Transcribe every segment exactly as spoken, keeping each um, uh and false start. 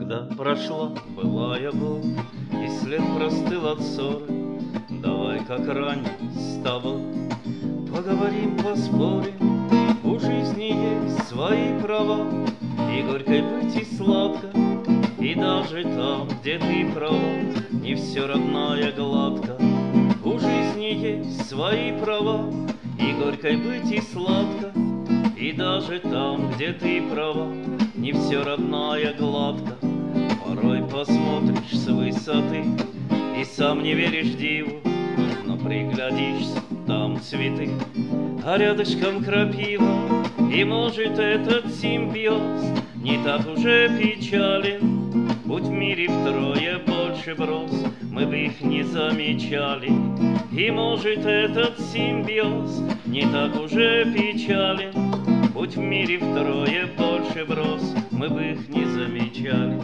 Когда прошла былая боль и след простыл от ссоры, давай, как ранее, с тобой поговорим, поспорим. У жизни есть свои права, и горько быть, и сладко, и даже там, где ты права, не все, родная, гладко. У жизни есть свои права, и горько быть, и сладко, и даже там, где ты права, не все, родная, гладко. Порой посмотришь с высоты и сам не веришь диву, но приглядишься, там цветы, а рядышком крапива. И может этот симбиоз не так уже печален, будь в мире втрое больше броз, мы бы их не замечали. И может этот симбиоз не так уже печален, будь в мире втрое больше броз, мы бы их не замечали.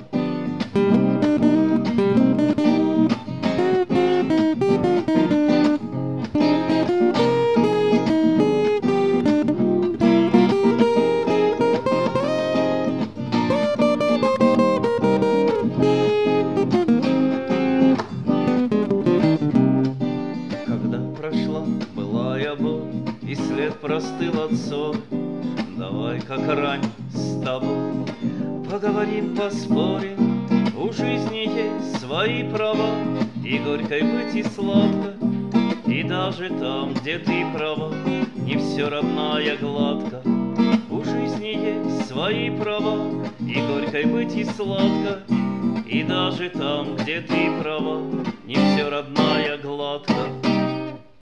Когда прошла былая боль и след простыл от ссоры, давай, как ранее, с тобой поговорим, поспорим. У жизни есть свои права, и горько быть, и сладко, и даже там, где ты права, не все, родная, гладко. У жизни есть свои права, и горько быть, и сладко, и даже там, где ты права, не все, родная, гладко.